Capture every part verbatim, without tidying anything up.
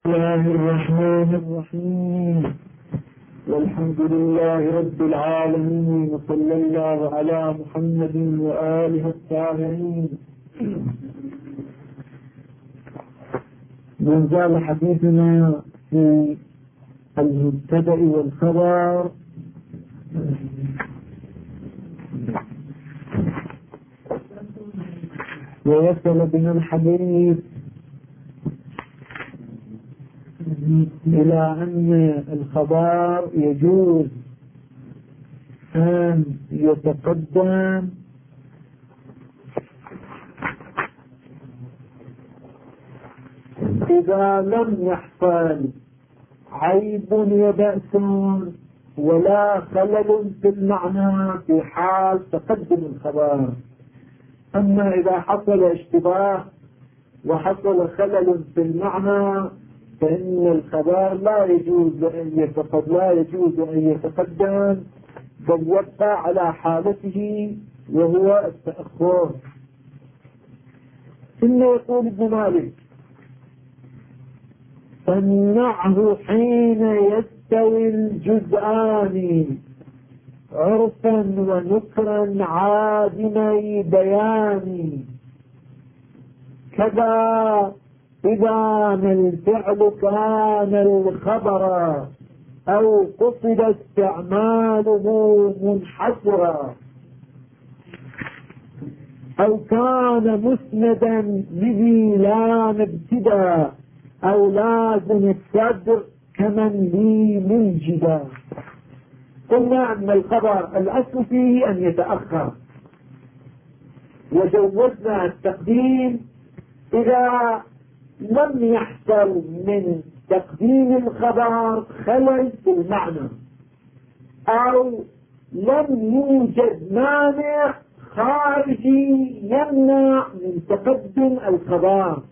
الله الرحمن الرحيم والحمد لله رب العالمين وصلى الله على محمد وآله الطاهرين. ما زال حديثنا في المبتدأ والخبر ووصل بنا الحديث إلى أن الخبر يجوز أن يتقدم إذا لم يحصل عيب وبأس ولا خلل في المعنى في حال تقدم الخبر. أما إذا حصل اشتباه وحصل خلل في المعنى فإن الخبر لا يجوز أن يتقدم لا يجوز أن يتقدم بل يبقى على حالته وهو التأخر. ثم يقول ابن مالك: فامنعه حين يستوي الجزءان عرفا ونكرا عادمي بيان، كذا إذا الفعل كان الخبر أو قصد استعماله منحصرا أو كان مسندا به لا ابتداء أو لازم الصدر كمن لي منجدا. قلنا أن الخبر الأصل فيه أن يتأخر، وجوزنا التقديم إذا لم يحصل من تقديم الخبر خلل في المعنى أو لم يوجد مانع خارجي يمنع من تقدم الخبر.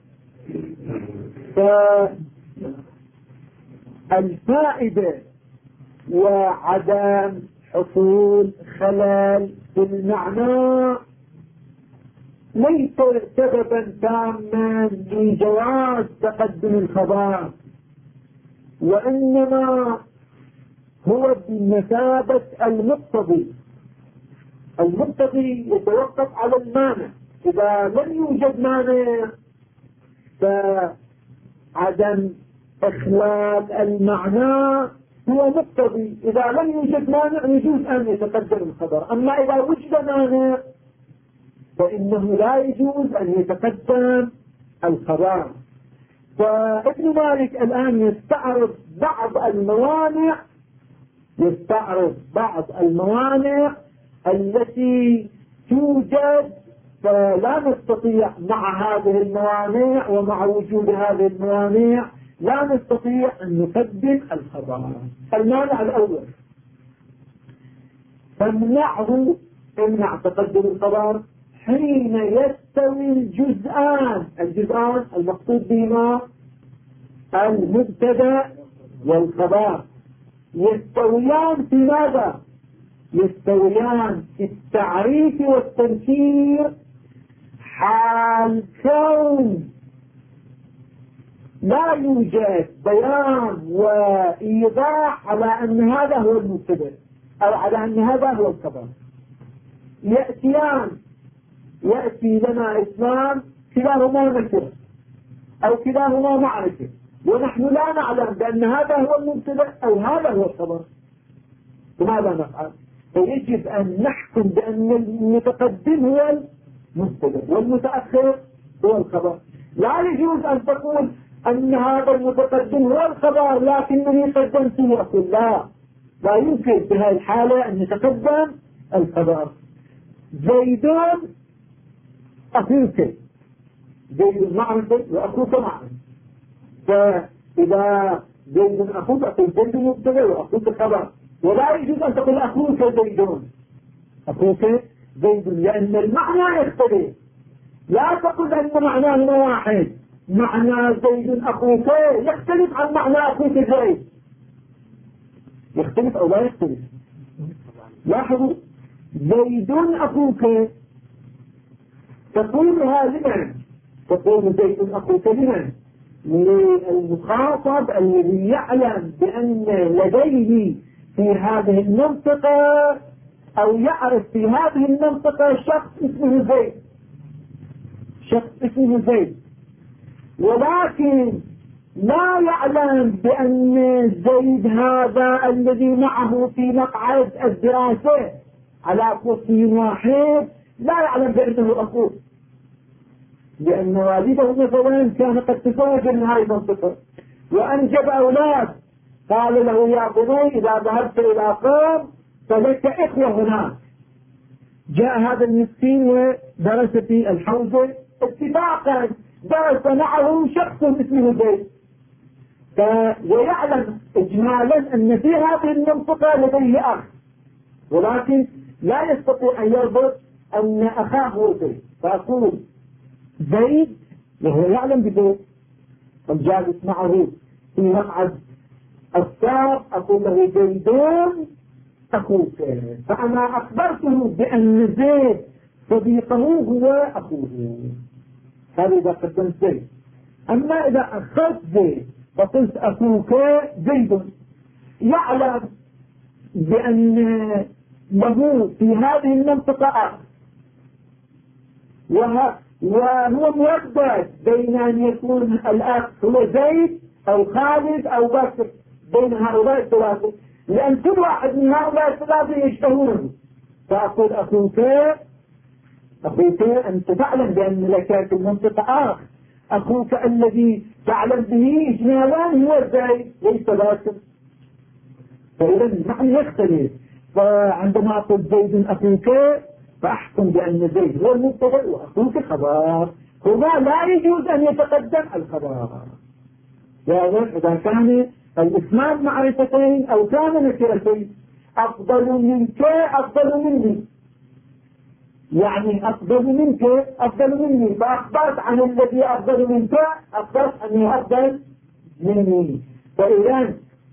فالفائدة وعدم حصول خلل في المعنى ليس سببا تاما لجواز تقدم الخبر، وإنما هو بمثابة المقتضي. المقتضي يتوقف على المانع، إذا لم يوجد مانع فعدم إخلال المعنى هو مقتضي. إذا لم يوجد مانع يجوز أن يتقدم الخبر، أما إذا وجد مانع فإنه لا يجوز أن يتقدم الخبر. فابن مالك الآن يستعرض بعض الموانع يستعرض بعض الموانع التي توجد، فلا نستطيع مع هذه الموانع ومع وجود هذه الموانع لا نستطيع أن نقدم الخبر. المانع الأول: فامنعه امنع تقدم الخبر حين يستوي الجزءان. الجزءان المقصود بهما المبتدأ والخبر. يستويان في ماذا؟ يستويان في التعريف والتنكير حال كون لا يوجد بيان وإيضاح على أن هذا هو المبتدأ أو على أن هذا هو الخبر. يأتيان يأتي لنا اسمان كلاهما نكرة أو كلاهما معرفة، ونحن لا نعلم بأن هذا هو المبتدأ أو هذا هو الخبر، فماذا نفعل؟ فيجب أن نحكم بأن المتقدم هو المبتدأ والمتأخر هو الخبر. لا يجوز أن تقول أن هذا المتقدم هو الخبر لكنني قدمته أقول لا، لا يمكن في هذه الحالة أن يتقدم الخبر. زيدون أخوك، زيد معرفة وأخوك معرفة، فإذا زيد أخوك أقول زيد مبتدأ وأخوك خبر، ولا يجوز أن تقول أخوك زيدون أخوك زيد، لأن المعنى يختلف. لا تقول أن معناه واحد، معنى زيد أخوك يختلف عن معنى أخوك زيد، يختلف أو لا يختلف. لاحظوا: زيد أخوك تقولها لمن؟ تقول زيد أخوك لمن؟ للمخاطب الذي يعلم بأن لديه في هذه المنطقة أو يعرف في هذه المنطقة شخص اسمه زيد، شخص اسمه زيد، ولكن لا يعلم بأن زيد هذا الذي معه في مقعد الدراسة على كرسي واحد لا يعلم بأنه أخوه، لأن والده مثلا كان قد تزوج من هذه المنطقة وأنجب أولاد، قال له يا بني إذا ذهبت إلى قوم فلك إخوة هناك. جاء هذا المسكين ودرس في الحوزة اتفاقا، درس معه شخص اسمه زيد، ويعلم إجمالا أن في هذه المنطقة لديه أخ، ولكن لا يستطيع أن يربط أن أخاه هو زيد، فأقول زيد وهو يعلم بزيد الجالس معه في مقعد السار، أقول له زيدون أخوك، فأنا أخبرته بأن زيد صديقه هو أخوه، هذا إذا قدمت زيد. أما إذا أخذت زيد فقلت أخوك زيد، يعلم بأن له في هذه المنطقة أخ، وهو مردد بين أن يكون الأخ هو زيد أو خالد أو بكر، بين هؤلاء الثلاثة، لأن كل واحد من هؤلاء الثلاثة يشتهونه، فأقول أخوك أخوك أنت تعلم بأن لك في المنطقة أخ، أخوك الذي تعلم به إجمالا هو زيد ليس بكر، فإذا المعنى يختلف. فعندما أقول زيد أخوك فأحكم بأن زيد هو المبتدأ وأخوك خبر، هنا لا يجوز أن يتقدم الخبر، يعني إذا كان الاسمان معرفتين أو كان نكرتين، أفضل منك أفضل مني، يعني أفضل منك أفضل مني، فأخبرت عن الذي أفضل منك أخبرت أنه أفضل مني، فإذا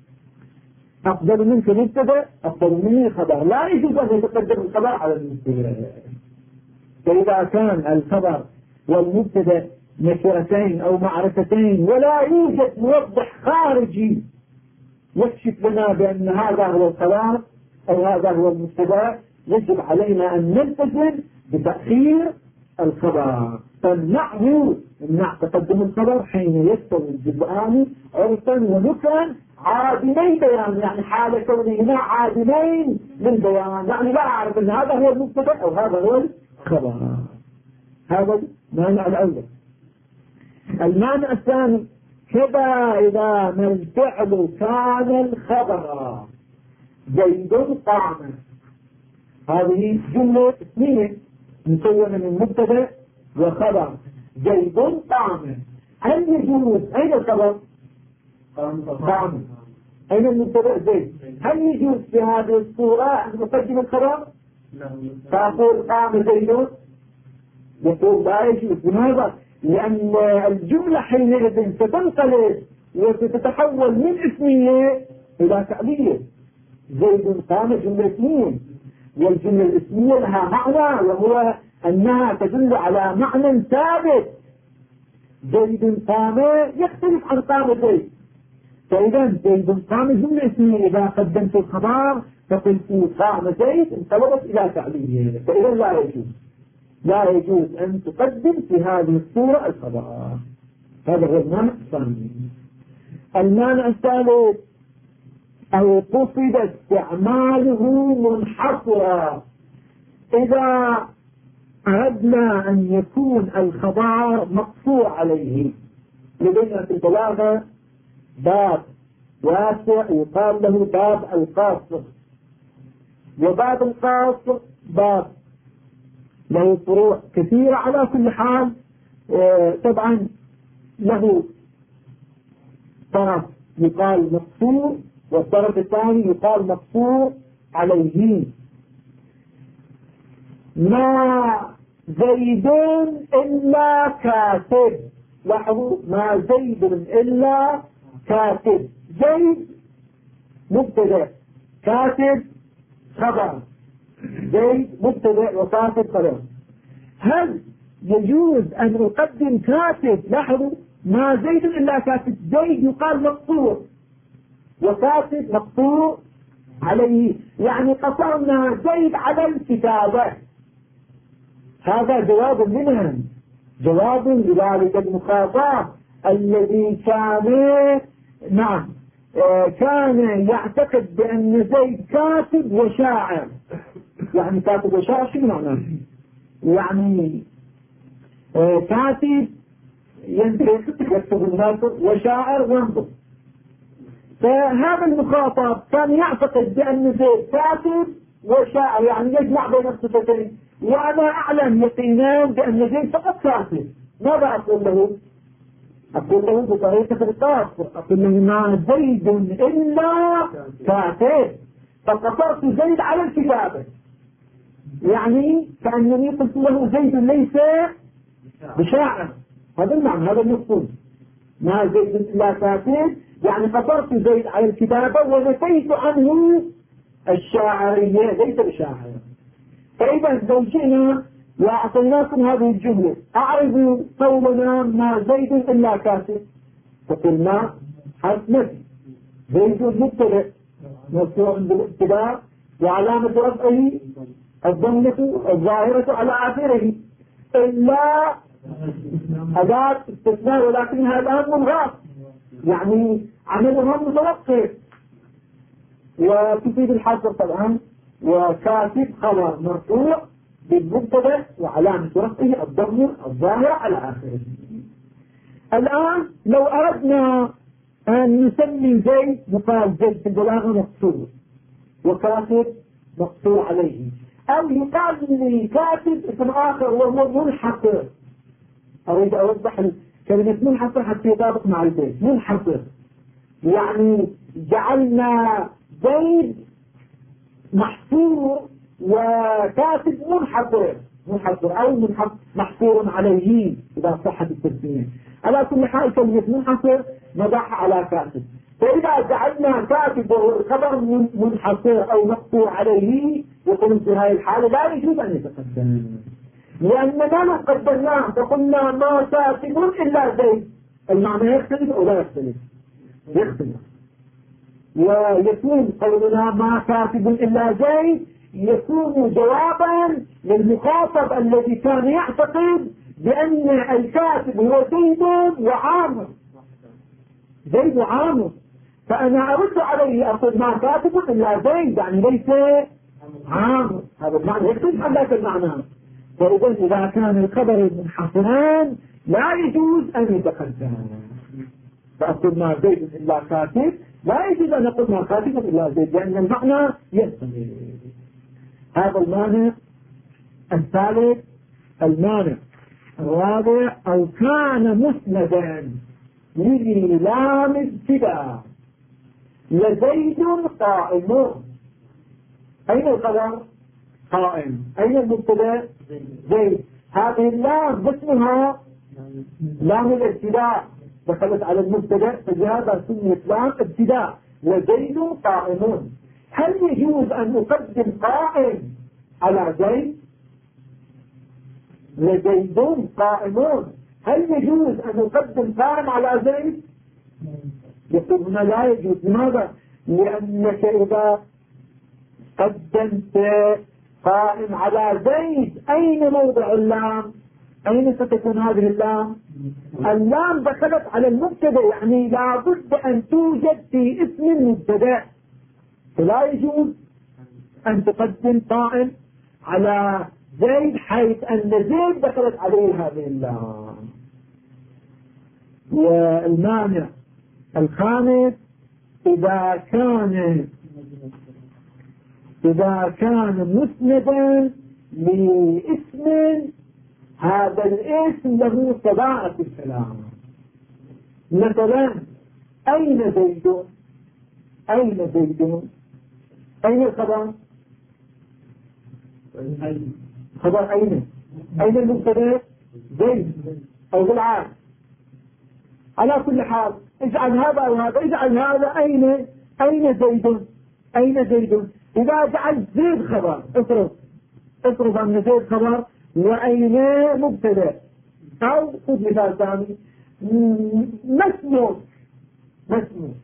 أفضل منك مبتدأ أفضل مني خبر، لا يجوز أن يتقدم الخبر على المبتدأ. فإذا كان الخبر والمبتدأ نكرتين أو معرفتين ولا يوجد موضح خارجي يكشف لنا بأن هذا هو الخبر أو هذا هو المبتدأ، يجب علينا أن نلتزم بتأخير الخبر، فنمنعه نمنع تقدم الخبر حين يستوي الجزءان عرفا ونكرا عادمين بيان، يعني حال كونهما عادمين للبيان، يعني لا أعرف أن هذا هو المبتدأ أو هذا هو الخبر. هذا المانع الأول. المانع الثاني كذا إذا ما الفعل كان الخبر زيد قام، هذه جملة اسمية مكونة من مبتدأ وخبر، زيد قام، هل يجوز أين الخبر؟ قام. أين المبتدأ زيد؟ هل يجوز في هذه الصورة أن نقدم الخبر؟ فأقول قام زيد؟ يقول لا يجوز. لماذا؟ لأن الجملة حينئذ ستنقلب وستتحول من اسمية إلى فعلية. زيد قام جملة اسمية، والجملة الاسمية لها معنى وهو أنها تدل على معنى ثابت. زيد قام يختلف عن قام زيد، فإذا زيد قام جملة اسمية إذا قدمت الخبر فقلت قام زيد انقلبت إلى فعلية، فإذا لا يجوز لا يجوز أن تقدم في هذه الصورة الخبر. هذا هو المانع الثاني. المانع الثالث أو قصد استعماله منحصرا، إذا أردنا أن يكون الخبر مقصور عليه. لدينا في البلاغة باب واسع يقال له باب القاصر، وباب القاصر باب له فروع كثيرة. على كل حال طبعا له طرف يقال مقصور والطرف الثاني يقال مقصور عليه. ما زيد إلا كاتب، لاحظوا ما زيد إلا كاتب، زيد مبتدأ كاتب خبر، زيد مبتدأ وكاتب خبر. هل يجوز أن أقدم كاتب؟ لاحظوا ما زيد إلا كاتب. زيد يقال مقطوع وكاتب مقطوع عليه، يعني قصرنا زيد على الكتابة. هذا جواب منهم، جواب لذلك المخاطب الذي كان نعم كان يعتقد بأن زيد كاتب وشاعر. يعني كاتب وشاعر شو معناه؟ يعني كاتب ينطق يكتب الناطق وشاعر ينطق. فهذا المخاطب كان يعتقد بأن زيد كاتب وشاعر، يعني يجمع بين الصفتين. وأنا أعلم يقينا بأن زيد فقط كاتب. ماذا أقول له؟ أقول له بطريقة الخاص، أقول له ما زيد إلا كاتب، فقصرت زيد على الكتابة. يعني كأنني قلت له زيد ليس بشاعر. هذا المعنى، هذا المقصود. ما زيد إلا كاتب، يعني قصرت زيد على الكتابة ونفيت عنه الشاعرية، ليس بشاعر. فإذا لو جئنا وأعطيناكم هذه الجملة، أعرضوا قولنا ما زيد إلا كاتب، فقلنا حرف نفي. زيد مبتدأ مرفوع بالابتداء وعلامة رفعه الضمة الظاهرة على آخره، إلا أداة استثناء ولكنها الآن ملغاة، يعني عملها متوقف وتفيد الحصر طبعا. وكاتب خبر مرفوع بالمبتدا وعلامة رفعه الضمة الظاهرة على آخره. الآن لو أردنا أن نسمي زيد يقال زيد في البلاغة مقصور وكاتب مقصور عليه، أو يقال لكاتب اسم آخر وهو منحصر. أريد أوضح كلمة منحصر حتى يطابق مع البيت. منحصر يعني جعلنا زيد محصور وكاتب منحصر، منحصر أو منحصر محصور عليه إذا صحت التسمية. على كل حال كلمة منحصر نضعها على كاتب. فإذا جعلنا كاتب الخبر منحصر أو مقصور عليه، يقول في هذه الحالة لا يجوز أن يتقدم، لأننا لو قدمناه فقلنا ما كاتب إلا زيد، المعنى يختلف أو لا يختلف؟ يختلف. ويكون قولنا ما كاتب إلا زيد يكون جوابا للمخاطب الذي كان يعتقد بأن الكاتب هو زيد وعامر، زيد وعامر. فأنا أرد عليه أقول ما كاتب إلا زيد، يعني ليس عامر. هذا المعنى يختلف عن ذاك المعنى. فإذا إذا كان الخبر منحصران لا يجوز أن يتقدم. فأقول ما زيد إلا كاتب، لا يجوز أن نقول ما كاتب إلا زيد، لأن المعنى يختلف. هذا المانع الثالث. المانع الرابع أو كان مسندا للام ابتداء لزيد قائم. أين الخبر؟ قائم. أين المبتدا؟ زيد. هذه اللام اسمها لام الابتداء، دخلت على المبتدا فجاءت سميت لام ابتداء. لزيد قائم. هل يجوز أن أقدم قائم على زيد؟ لزيد قائمون، هل يجوز أن أقدم قائم على زيد؟ يقول هنا لا يجوز. لماذا؟ لأنك إذا قدمت قائم على زيد أين موضع اللام؟ أين ستكون هذه اللام؟ اللام دخلت على المبتدا، يعني لا بد أن توجد في اسم المبتدا، فلا يجوز أن تقدم قائم على زيد حيث أن زيد دخلت عليه هذه اللام. والمانع الخامس إذا كان إذا كان مسندا لاسم هذا الاسم له طباعة الكلام. مثلا أين زيد؟ أين زيد؟ أين الخبر؟ خبر أين؟ أين المبتدا؟ زيد أو بالعكس. على كل حال اجعل هذا أو هذا، اجعل هذا أين؟ أين زيد؟ أين زيد؟ إذا جعل زيد خبر، افرض افرض أن زيد خبر وأين مبتدا، أو خذ مثال ثاني ما اسمك ما اسمك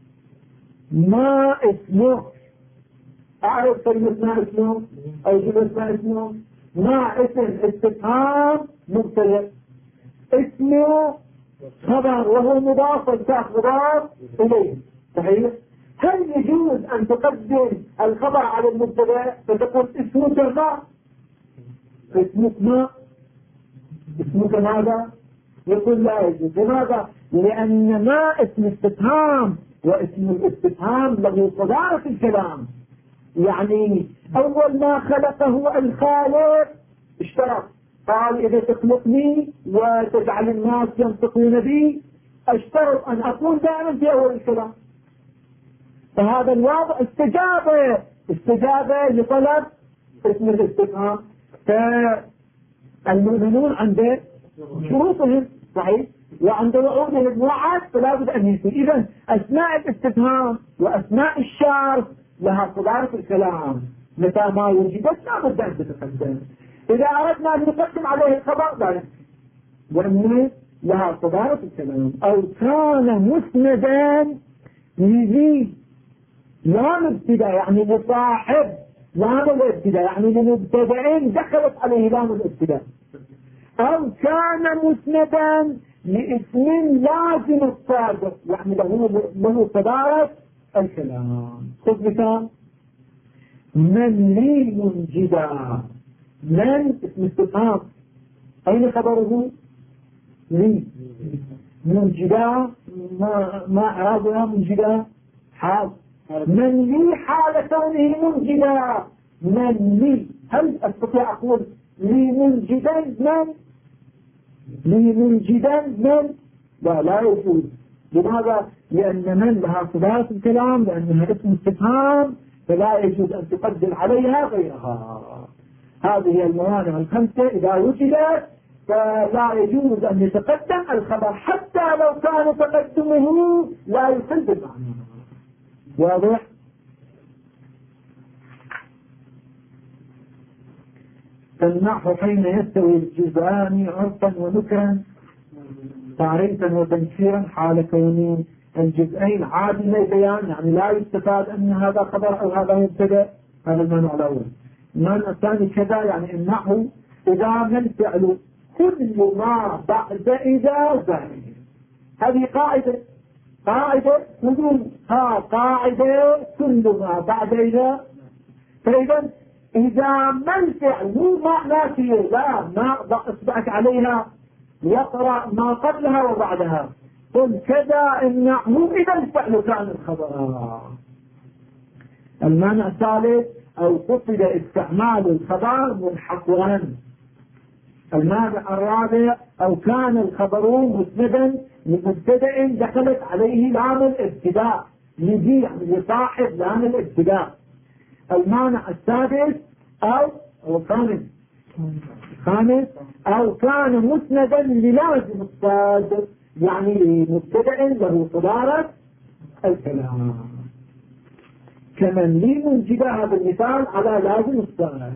ما اسمك أعرف كلمة ما اسمك أو كلمة ما اسمك ما اسم استفهام مبتدأ اسمه خبر وهو مضاف والكاف مضاف إليه صحيح؟ هل يجوز أن تقدم الخبر على المبتدأ فتقول اسمك ما اسمك ما اسمك ماذا؟ يقول لا يجوز. لماذا؟ لأن ما اسم استفهام واسم الاستفهام له صدارة الكلام. يعني أول ما خلقه الخالق اشترط قال إذا تخلقني وتجعل الناس ينطقون بي اشترط أن أكون دائما في أول الكلام. فهذا الوضع استجابة استجابة لطلب اسم الاستفهام. فالمؤمنون عند شروطهم صحيح وعند وعودهم وعد فلا بد أن يكون. إذن أثناء الاستفهام وأثناء الشرط لها صدارة الكلام. متى ما وجدت لا بد أن تتقدم. إذا أردنا أن نقدم عليه الخبر لا لأن لها صدارة الكلام. أو كان مسندا لذي لام ابتداء يعني لصاحب لام الابتداء يعني لمبتدئين دخلت عليه لام الابتداء. أو كان مسندا لاسم لازم السابق يعني له له صدارة الكلام. خذ مثال من لي منجدا. من اسم استفهام أين خبره؟ لي منجدا ما ما أرادها منجدا حال من لي حال كونه منجدا. من لي هل أستطيع أقول لي منجدا من لي منجدا من لا لا يجوز. لماذا؟ لأن من لها صدارة الكلام لأنها اسم استفهام فلا يجوز أن تقدم عليها غيرها. هذه هي الموانع الخمسة إذا وجدت فلا يجوز أن يتقدم الخبر حتى لو كان تقدمه لا يخل بالمعنى. واضح؟ فالنحو حين يستوي الجزءان عرفا ونكرا تعريفا وتنكيرا حال كون الجزئين عادل بيان يعني لا يستفاد أن هذا خبر أو هذا مبتدأ. هذا المعنى الأول. المعنى الثاني كذا يعني النحو إذا ما الفعل كل ما بعد إذا زائد. هذه قاعدة قاعدة بدون ها قاعدة كل ما بعد إذا. فإذا إذا ما الفعل مو ما ناسية لا ما أصبعك عليها يقرأ ما قبلها وبعدها قل كذا النحو إذا الفعل كان الخبر. المعنى الثالث أو قصد استعمال الخبر منحصرا. المعنى الرابع أو كان الخبر مسندا لمبتدأ دخلت عليه لام الابتداء لذي يعني لصاحب لام الابتداء. المعنى السادس أو أو كان خامس أو كان مسندا للازم الصادر يعني مبتدأ له صدارة الكلام. كمن لي منجد هذا المثال على لازم الصادر.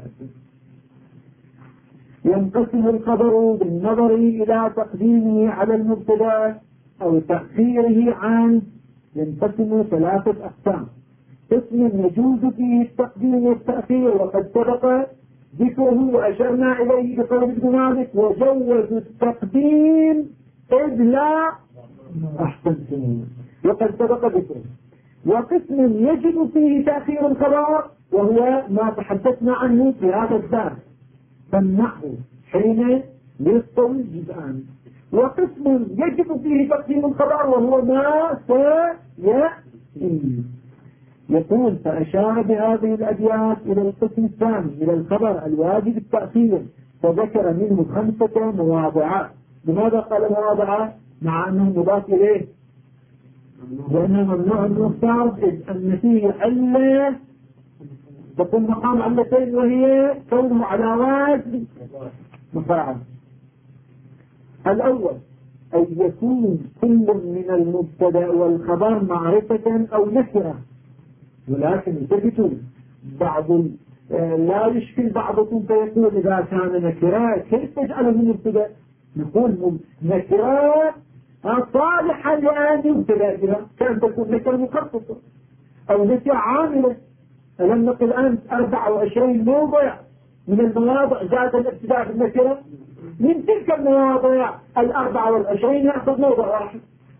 ينقسم الخبر بالنظر إلى تقديمه على المبتدأ أو تأخيره عنه. ينقسم ثلاثة أقسام. قسم يجوز فيه التقديم والتأخير وقد سبق ذكره وأشرنا إليه بقول ابن مالك وجوز التقديم إذ لا أحسنتم وقد سبق ذكره. وقسم يجب فيه تأخير الخبر وهو ما تحدثنا عنه في هذا الدرس فالنحو حين يستوي الجزءان. وقسم يجب فيه تقديم الخبر وهو ما سيأتي. يقول فأشار بهذه الأبيات إلى القسم الثاني إلى الخبر الواجب التأخير فذكر منه خمسة مواضعات. لماذا قال مواضعات مع أنه مضاف إليه؟ لأنه ممنوع المختار إذ أن فيه علة تكون مقام علتين وهي كونه على وزن مفاعل. الأول أن يكون كل من المبتدأ والخبر معرفة أو نكرة. ولكن انتبهوا بعض لا يشكل بعضكم فيقول إذا كان نكرة كيف تجعله مبتدأ؟ نقول نكرة صالحة لأن يبتلى بها، كان تكون نكرة مخصصة أو نكرة عاملة. ألم نقل أنت أربعة وعشرين موضع من المواضع زاد الابتداء بالنكرة، من تلك المواضع الأربعة والعشرين يأخذ موضع واحد.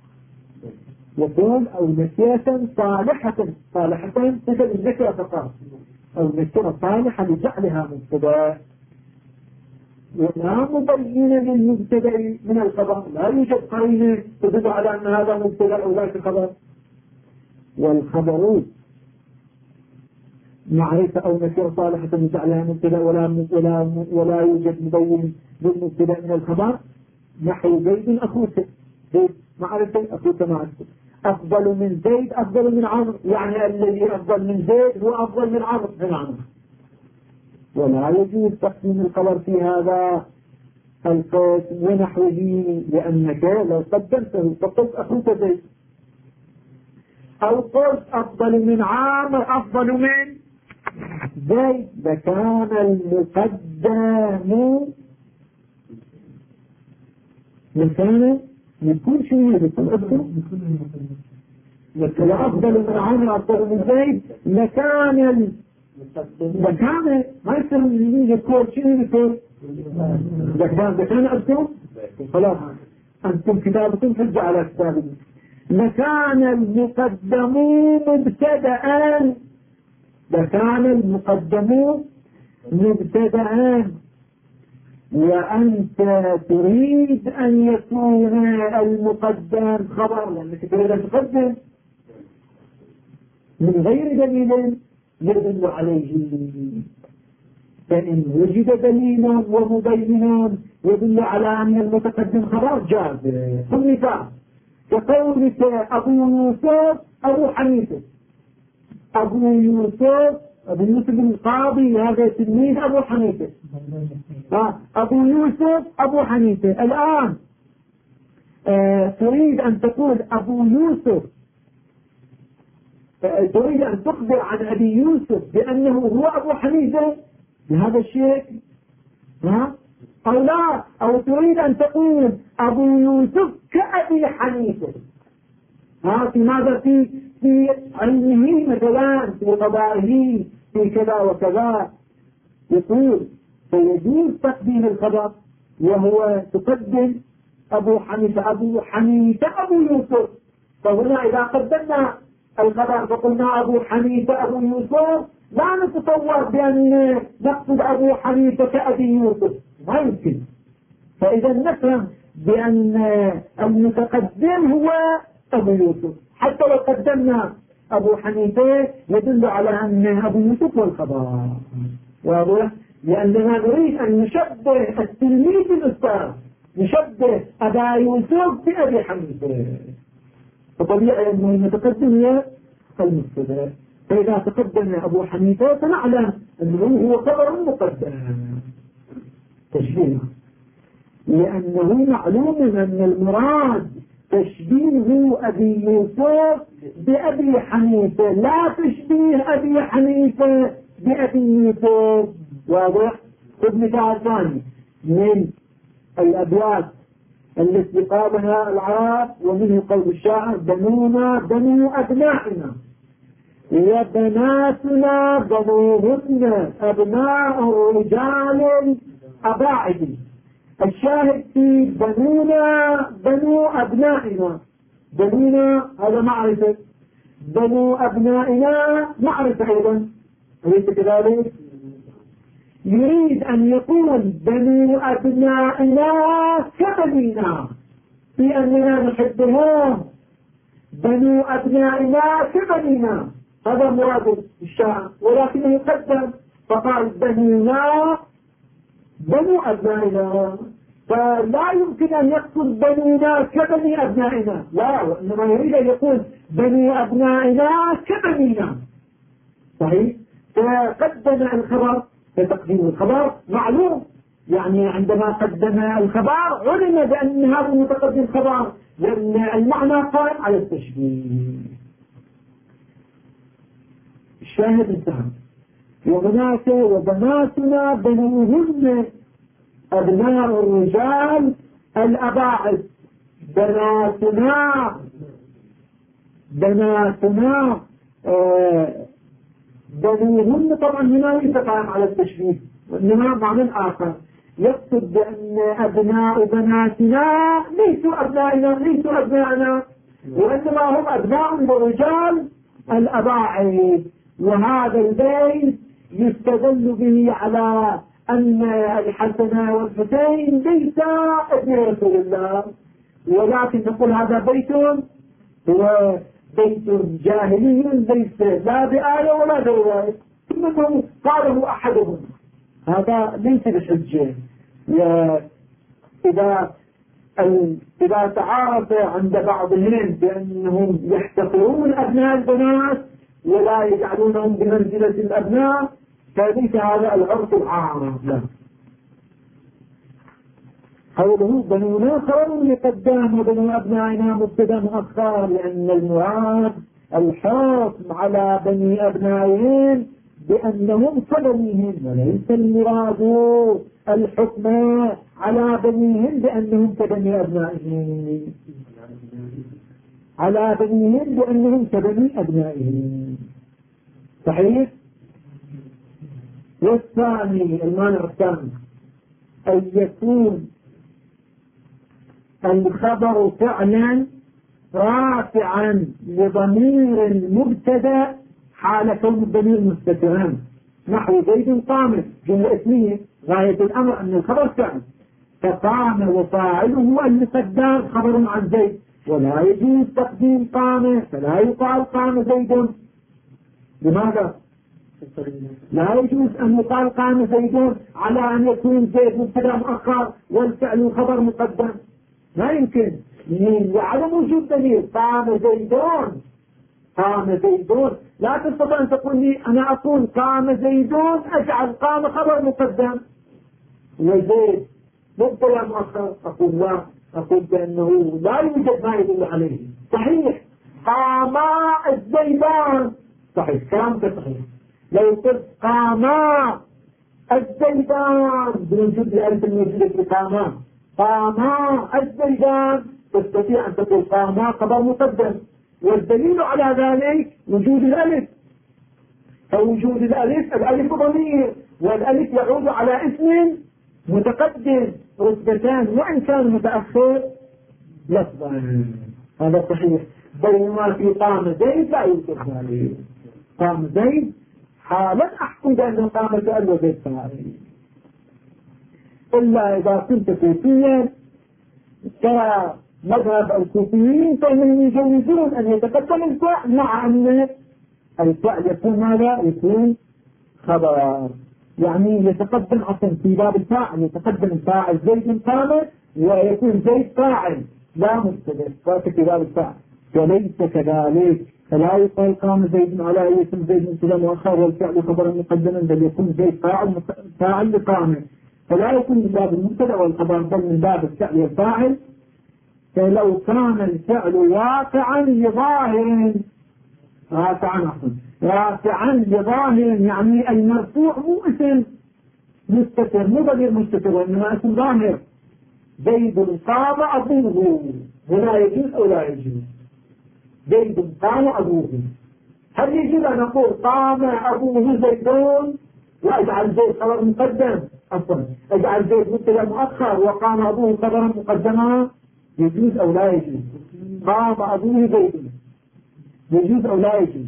يقول أو نكرة صالحة، صالحة مثل النكرة فقط، أو نكرة صالحة لجعلها مبتدأ، ولا مبينة للمبتدأ من الخبر، لا يوجد قرينة تدل على أن هذا مبتدأ أو ذاك خبر. والخبر معرفة أو نكرة صالحة لجعلها مبتدأ ولا ولا ولا يوجد مبين للمبتدأ من الخبر. نحو زيد أخوك، زيد معرفة أخوك معرفة. أفضل من زيد أفضل من عمرو، يعني الذي أفضل من زيد هو أفضل من عمرو من عمرو. ولا يجوز تقديم الخبر في هذا القسم ونحوه، لأنك لو قدمته فقلت أخوك زيد أو قلت أفضل من عامر أفضل من زيد، لكان المقدم لكان يكون شيء يكون أفضل لكن أفضل من عامر أفضل من زيد، لكان لكان ما يصير يذكر شيء يذكر لكان لكان أنتم خلاص أنتم كتابكم حجة على كتابكم. لكان المقدمون مبتدأ، لكان المقدمون مبتدأ، وأنت تريد أن يكون المقدم خبر لأنك تريد أن تقدم من غير دليل يدل عليه. فإن وجد دليل ومبين يدل على أن المتقدم خبر جاز. خذ مثال كقولك أبو يوسف أبو حنيفة، أبو يوسف أبو يوسف القاضي هذا تلميذ أبو حنيفة، أبو يوسف أبو حنيفة. الآن آه تريد أن تقول أبو يوسف، آه تريد أن تخبر عن أبي يوسف بأنه هو أبو حنيفة بهذا الشيء، ها أو لا، أو تريد أن تقول أبو يوسف كأبي حنيفة، ها في ماذا في في علمه مثلا في قضائه في كذا وكذا. يقول فيجوز تقديم الخبر وهو تقدم أبو حنيفة أبو حنيفة أبو يوسف. فهنا إذا قدمنا الخبر فقلنا أبو حنيفة أبو يوسف لا نتصور بأن نقصد أبو حنيفة كأبي يوسف، ما يمكن. فإذا نفهم بأن المتقدم هو أبو يوسف، حتى لو قدمنا أبو حنيفة يدل على أن أبو يوسف هو الخبر. واضح؟ لأننا نريد أن نشبه التلميذ الأستاذ، نشبه أبا يوسف بأبي حنيفة، فطبيعي أنه المتقدم هو المبتدأ. فإذا تقدم أبو حنيفة فنعلم أنه هو خبر مقدم تشبيه، لأنه معلوم أن المراد تشبيه أبي يوسف بأبي حنيفة، لا تشبيه أبي حنيفة بأبي يوسف. واضح؟ خذ مثال ثاني من الأبيات التي قالها العرب ومنه قول الشاعر: بنونا بنو أبنائنا وبناتنا بنوهن أبناء الرجال الأباعد. الشاهد في بنونا بنو أبنائنا، بنونا هذا معرفة، بنو أبنائنا معرفة أيضا، أليس كذلك؟ يريد أن يقول بنو أبنائنا كبنينا في أننا نحبهم، بنو أبنائنا كبنينا، هذا مراد الشاعر، ولكنه يقدم فقال بنينا بنو أبنائنا، فلا يمكن أن يقصد بنينا كبني أبنائنا، لا، وإنما يريد أن يقول بني أبنائنا كبنينا. صحيح؟ فقدم الخبر، فتقديم الخبر معلوم، يعني عندما قدم الخبر علم بأن هذا المتقدم خبر، لأن المعنى قائم على التشبيه. الشاهد انتهى. وبناته وبناتنا بنوهن أبناء الرجال الأباعد، بناتنا بناتنا آه بنوهن طبعا هنا ليس قائم على التشبيه، وإنما معنى آخر يقصد بأن أبناء بناتنا ليسوا أبنائنا ليسوا أبنائنا، وإنما هم أبناء للرجال الأباعد. وهذا البيت يستدل به على أن الحسن والحسين ليسا ابن رسول الله، ولكن نقول هذا بيت هو بيت جاهلي ليس لا بآية ولا برواية، إنه قاله أحدهم، هذا ليس بحجة. إذا إذا تعارف عند بعضهم بأنهم يحتقرون أبناء البنات ولا يجعلونهم بمنزلة الأبناء فليس هذا العرف العام له. قوله بنونا خبر مقدم وبنو أبنائنا مبتدا مؤخر، لأن المراد الحكم على بني أبنائهم بأنهم كبنيهم، وليس المراد الحكم على بنيهم بأنهم كبني أبنائهم، على بنيهم بأنهم كبني أبنائهم. صحيح؟ والثاني المانع الثاني أن يكون الخبر فعلا رافعا لضمير المبتدا حال كون الضمير مستترا، نحو زيد قام، جملة اسمية غاية الأمر أن الخبر فعل، فقام وفاعله المقدر خبر عن زيد، ولا يجوز تقديم قام، فلا يقال قام زيد. لماذا؟ لا يجوز أن يقال قام زيد على أن يكون زيد مبتدا مؤخر والفعل خبر مقدم، لا يمكن، لعدم وجود دليل. قام زيدون قام زيدون لا تستطيع أن تقول لي أنا أقول قام زيدون أجعل قام خبر مقدم وزيد مبتدا مؤخر، أقول لا، أقول بأنه لا يوجد ما يدل عليه. صحيح قام الزيدان، صحيح كلامك صحيح، لو قلت قام الزيدان بوجود الألف الموجودة في قام، قام الزيدان تستطيع أن تقول قام خبر مقدم، والدليل على ذلك وجود الألف، فوجود الألف الألف ضمير، والألف يعود على اسم متقدم رتبتان وإن كان متأخر لفظا، هذا صحيح. بينما في قام زيد لا يوجد ذلك، قام زيد حالا أحكم بأنه قام زيد وزيد فاعل، إلا إذا كنت كوفيا كمذهب الكوفيين فإنهم يجوزون أن يتقدم الفعل مع أن الفعل يكون ماذا؟ يكون خبر، يعني يتقدم أصلا في باب الفاعل يتقدم الفاعل زيد قام ويكون زيد فاعل لا مبتدأ في باب الفاعل، وليس كذلك، فلا يقال قام زيد على أي اسم زيد مبتدأ مؤخر والفعل خبرا مقدما، بل يكون زيد فاعل فاعل لقامه، فلا يكون من باب المبتدأ والخبر بل من باب الفعل والفاعل. فلو كان الفعل واقعا لظاهر رافعا رافعا لظاهر يعني المرفوع مو اسم مستتر مو ضمير مستتر وإنما اسم ظاهر، زيد قام أبوه، هنا يجوز أو لا يجوز؟ زيد قام أبوه، هل يجوز أن نقول قام أبوه زيدون وأجعل زيد خبر مقدم؟ أصلا أجعل زيد مبتدأ مؤخر وقام أبوه خبرا مقدما، يجوز أو لا يجوز؟ قام أبوه زيد يجوز أو لا يجوز؟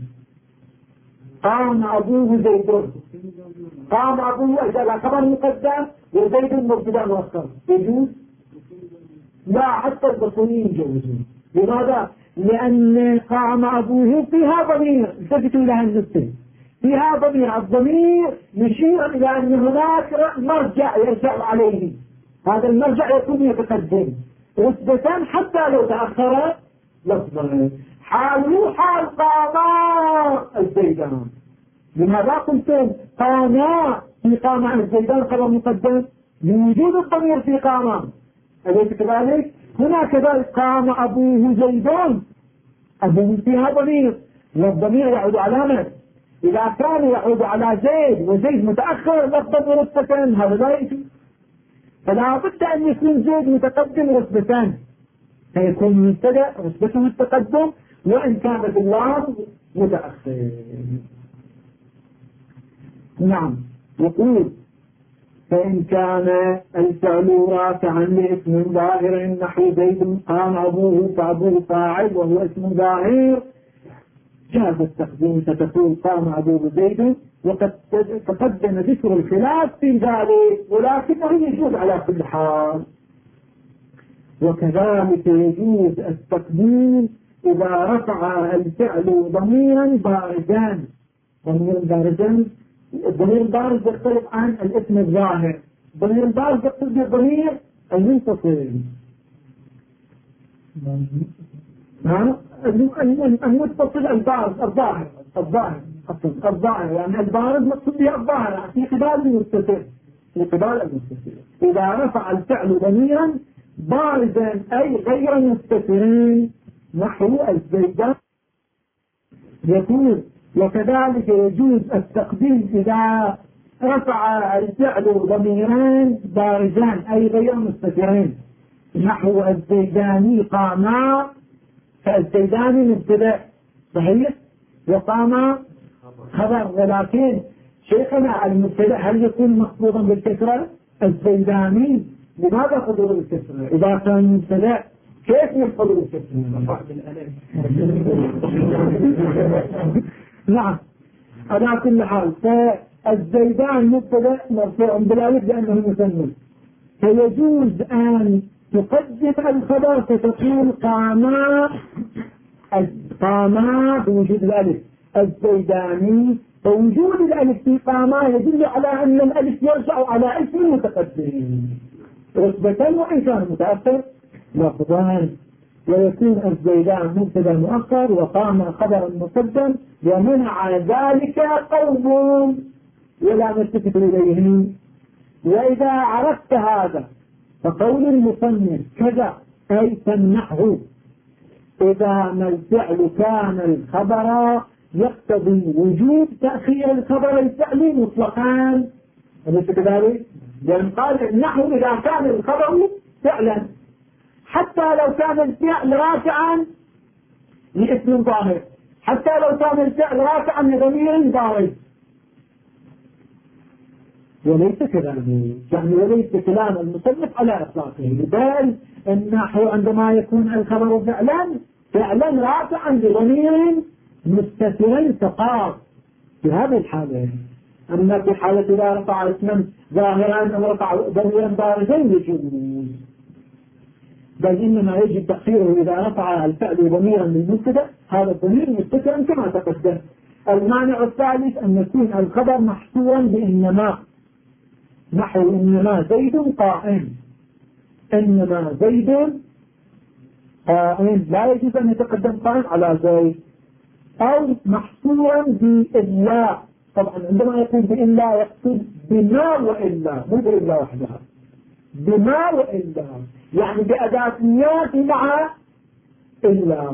قام أبوه زيد، قام أبوه أجعل خبر مقدم وزيد مبتدأ مؤخر، يجوز؟ لا، حتى البصريين يجوزون. لماذا؟ لأن قام أبوه فيها ضمير، التفتوا إلى النصف، فيها ضمير، الضمير يشير إلى أن هناك مرجع يرجع عليه، هذا المرجع يكون يتقدم رتبة حتى لو تأخر لفظا، حالوا حال قاما الزيدان. لماذا قلتم قاما في قاما الزيدان خبر مقدم لوجود الضمير في قاما، أليس كذلك؟ هنا كذلك قام أبوه زيدان، أبوه فيها ضمير والضمير يعود على من؟ إذا كان يعود على زيد وزيد متأخر لفظا ورتبة هذا لا يجوز، فلا بد أن يكون زيد متقدم رتبتان، فيكون مبتدأ رتبته التقدم وإن كانت اللام متأخر. نعم. يقول فإن كان الفعل رافعا لاسم ظاهر نحو زيد قام أبوه فأبوه فاعل وهو اسم ظاهر جاز التقديم فتقول قام أبوه زيد، وقد تقدم ذكر الخلاف في ذلك ولكنه يجوز على كل حال. وكذلك يجوز التقديم إذا رفع الفعل ضميرا بارزا. ضمير بارزا، الضمير البارز يختلف عن الاسم الظاهر. الضمير البارز يقصد بالضمير المنفصل، المتصل البارز الظاهر الظاهر الظاهر يعني البارز مقصود به الظاهر في قبال المتصل في قبال المتصل. إذا رفع الفعل ضميرا بارزا أي غير مستترين نحو الزيدان يقول وكذلك يجوز التقديم إذا رفع الفعل ضميران بارزان أي غير مستترين نحو الزيداني قاما، فالزيداني مبتدأ صحيح وقام خبر، ولكن شيخنا المبتدأ هل يكون مخفوضا بالكسرة؟ الزيداني لماذا خذوا بالكسرة؟ إذا كان مبتدأ كيف يخذوا بالكسرة؟ نعم. على كل حال فالزيدان مبتدأ مرفوع بالالف لأنه مثنى، فيجوز أن تقدم الخبر فتقول قاما قاما بوجود الالف الزيداني، فوجود الالف في قاما يدل على أن الالف يرجع على اسم متقدم رتبة وإن كان متأخر لفظان، ويكون الزيدان مبتدا مؤخر وقام خبر مقدم ومنع ذلك قوم ولا نلتفت إليهم. وإذا عرفت هذا فقول المصنف كذا أي تمنحه إذا ما الفعل كان الخبر يقتضي وجوب تأخير الخبر الفعلي مطلقا، أليس كذلك؟ لأن قال النحو إذا كان الخبر فعلا حتى لو كان الفعل رافعا لاسم ظاهر، حتى لو كان الفعل رافعا لضمير بارز، وليس كذلك يعني وليس كلام المصنف على إطلاقه، بل النحو عندما يكون الخبر فعلا فعلا رافعا لضمير مستتر فقط في هذه الحالة. أما في حالة إذا رفع اسما ظاهرا أو رفع ضميرا بارزا يجوز، بل إنما يجب تأخيره إذا رفع الفعل ضميرا للمبتدأ هذا الضمير مستترا كما تقدم. المانع الثالث أن يكون الخبر محصورا بإنما، نحو إنما زيد قائم، إنما زيد قائم لا يجوز أن يتقدم قائم على زيد، أو محصورا بإلا. طبعا عندما يقول بإلا يقصد بما وإلا مو بإلا وحدها، بما وإلا يعني بأداتيات مع إلا،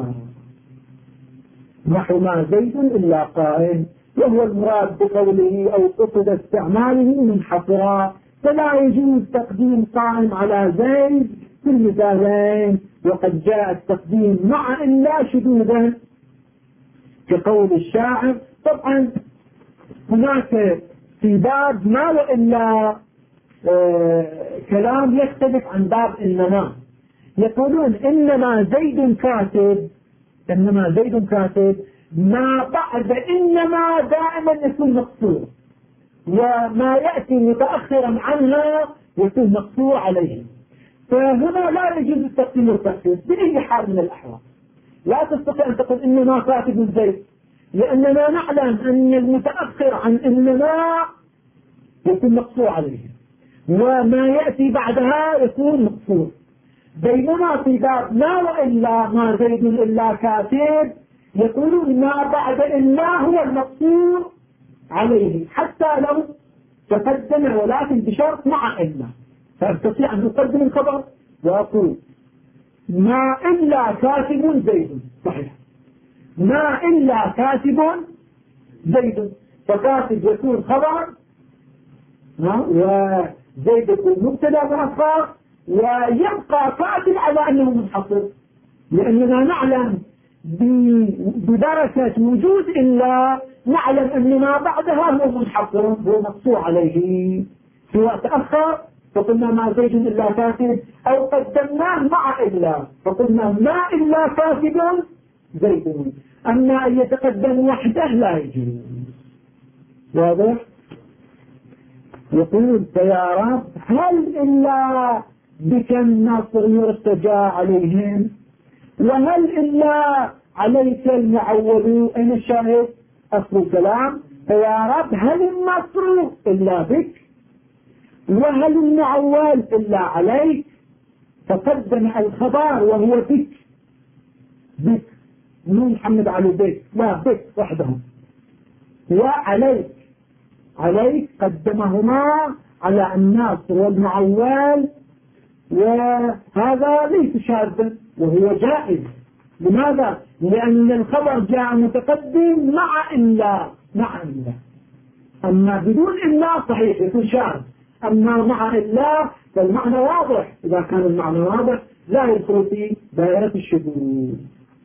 نحو ما زيد إلا قائم، وهو المراد بقوله أو قصد استعماله منحصرا، فلا يجوز تقديم قائم على زيد في المثالين، وقد جاء التقديم مع إلا شذوذا كقول الشاعر. طبعا هناك في باب ما وإلا آه كلام يختلف عن باب إنما، يقولون إنما زيد كاتب، إنما زيد كاتب ما بعد إنما دائما يكون مقصور، وما يأتي متأخرا عنها يكون مقصور عليه، فهنا لا يجوز التقديم والتأخير بأي حال من الأحوال. لا تستطيع أن تقول إنما كاتب زيد، لأننا نعلم أن المتأخر عن إنما يكون مقصور عليه وما يأتي بعدها يكون مقصور، بينما في باب ما وإلا ما زيد إلا كاتب يقولون ما بعد إلا هو المقصور عليه حتى لو تقدم، ولكن بشرط مع إلا، فأستطيع أن أقدم الخبر وأقول ما إلا كاتب زيد، صحيح ما إلا كاتب زيد، فكاتب يكون خبر وزيد يكون مبتدا مؤخر، ويبقى كاتب على أنه منحصر، لأننا نعلم بدرجة وجود إلا نعلم أن ما بعدها هو منحصر هو مقطوع عليه، سواء تأخر فقلنا ما زيد إلا كاتب، أو قدمناه مع إلا فقلنا ما إلا كاتب زيد. أما أن يتقدم وحده لا يجوز. واضح؟ يقول فيا رب هل إلا بك النصر يرتجى عليهم، وهل إلا عليك المعول. أين الشاهد؟ أصل الكلام فيا رب هل النصر إلا بك، وهل المعول إلا عليك. فقدم الخبر وهو بك، بك مو محمد علي بك، لا بك وحدهم. وعليك، عليك قدمهما على الناصر والمعول، وهذا ليس شاذا وهو جائز. لماذا؟ لأن الخبر جاء متقدم مع إلا، مع إلا. أما بدون إلا صحيح يكون شاذ، أما مع إلا فالمعنى واضح. إذا كان المعنى واضح لا يدخل في دائرة الشذوذ.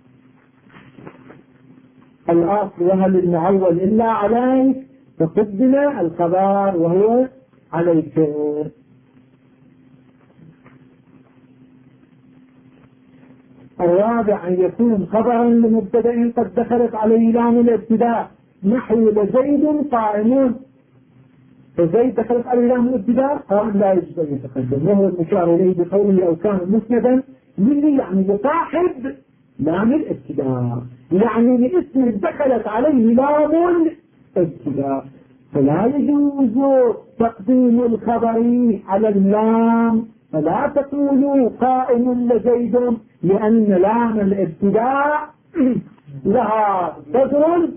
الأصل وهل المعول إلا عليك، فقدم الخبر وهو عليك. الرابع أن يكون خبرا لمبتدأ قد دخلت عليه لام الابتداء، نحو لزيد قائم. فزيد دخلت عليه لام الابتداء قائم لا يجوز أن يتقدم، وهو المشار إليه بقوله أو كان مسندا من يعني لصاحب لام الابتداء، يعني لاسم دخلت عليه لام الابتداء. فلا يجوز تقديم الخبر على اللام، فلا تقولوا قائم لزيد، لأن لام الابتداء لها صدر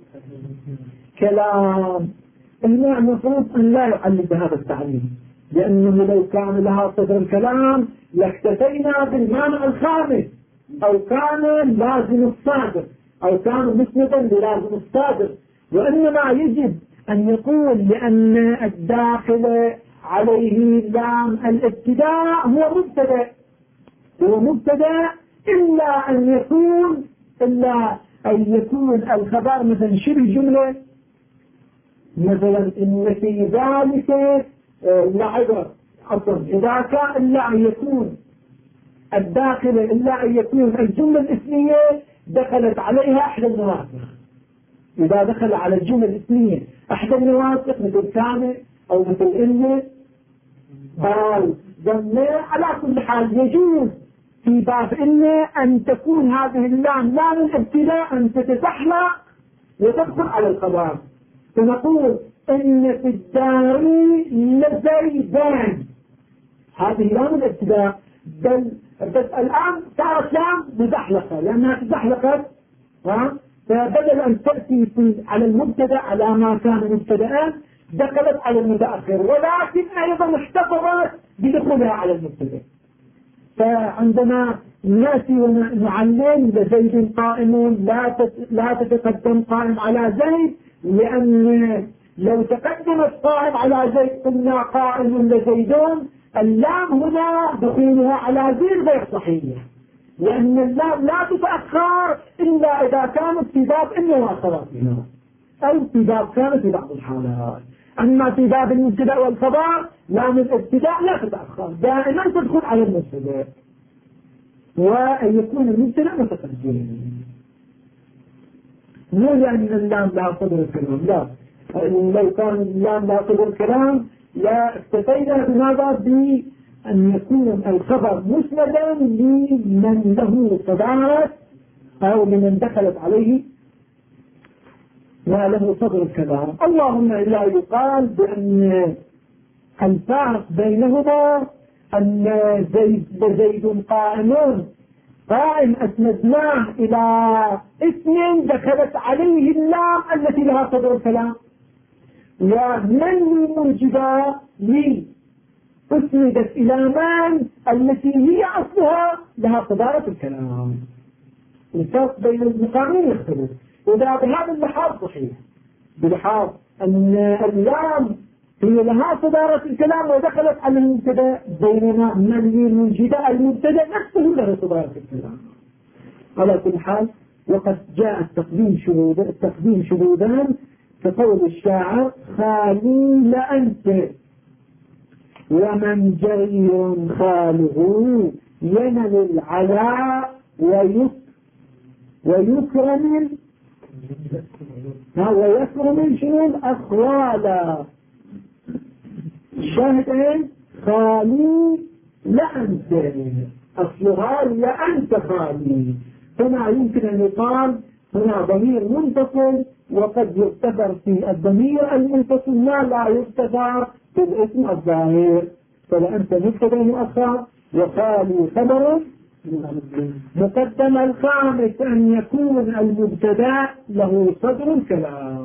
كلام. هنا المفروض أن لا يعلم بهذا التعليم، لأنه لو كان لها صدر الكلام لاكتفينا بالمانع الخامس، أو كان لازم الصادر، أو كان مسندا للازم الصادر. وإنما يجب أن يقول لأن الداخل عليه لام الابتداء هو مبتدأ، هو مبتدأ إلا أن يكون إلا أن يكون الخبر مثلا شبه جملة، مثلا إن في ذلك لعبر. أصلا إذا كان إلا أن يكون الداخل إلا أن يكون الجملة الاسمية دخلت عليها أحد النواسخ. إذا دخل على الجملة الاسمية أحد النواسخ مثل كان أو مثل إن قال ذنة، على كل حال يجوز في باب إن أن تكون هذه اللام لام الابتداء أن تتزحلق وتدخل على الخبر. فنقول إن في الدار لزيدان، هذه لام الابتداء، بل بس الآن صارت لام مزحلقة لأنها تزحلقت، ها؟ فبدل أن تأتي على المبتدأ على ما كان مبتدأ دخلت على المتأخر، ولكن أيضا احتفظت بدخولها على المبتدأ. فعندما نأتي ونعلم لزيد قائم لا لا تتقدم قائم على زيد، لأن لو تقدمت قائم على زيد قلنا قائم لزيدون، اللام هنا دخولها على زيد غير صحيح، لأن اللام لا تتأخر إلا إذا كانت في باب النواصرات أو في باب كانت في بعض الحالات. أما في باب المبتدأ والخبر لام الابتداء لا تتأخر، دائما تدخل على المبتدأ، وأن يكون المبتدأ متقدم. مو لأن اللام لا صدر الكلام، لا، لو كان اللام لا صدر الكلام لا اكتفينا بماذا؟ بأن يكون الخبر مسندا لمن له صدارة أو لمن دخلت عليه ما له صدر الكلام. اللهم إلا يقال بأن الفارق بينهما أن زيد زيد قائم قائم أسندناه إلى اسم دخلت عليه اللام التي لها صدر الكلام، ومن موجبة لي أسندت إلى من التي هي أصلها لها صدارة الكلام. الفرق بين المقامين يختلف. إذا بهذا اللحاظ صحيح، بلحاظ أن اللام هي لها صدارة الكلام ودخلت على المبتدأ، بينما من المنجدة المبتدأ نفسه له صدارة الكلام. على كل حال وقد جاء التقديم شهود التقديم شهودان كقول الشاعر خالي لأنت ومن جري خاله ينل العلاء ويك ويكرم ويكرم شنو الأخوالا شاهد خالي لأنت أصلها لأنت خالي. هنا يمكن أن يقال هنا ضمير منفصل وقد يعتبر في الضمير المنفصل ما لا يعتبر في الاسم الظاهر. فلأنت مبتدأ مؤخر وخالي خبر مقدم. الخامس أن يكون المبتدأ له صدر الكلام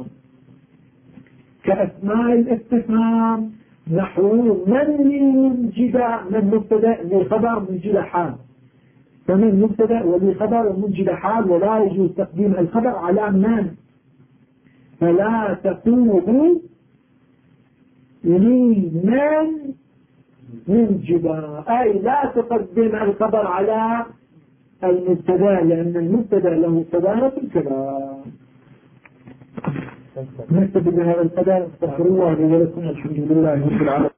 كأسماء الاستفهام نحو من ينجد من مبتدأ لخبر منجد حال. فمن مبتدأ ولي خبر ومنجد حال ولا يجوز تقديم الخبر على من. فلا تقول لي من منجد أي لا تقدم الخبر على المبتدأ لأن المبتدأ له صدارة الكلام. نكتب بهذا القدر. استغفر الله لي ولكم. الحمد لله رب العالمين.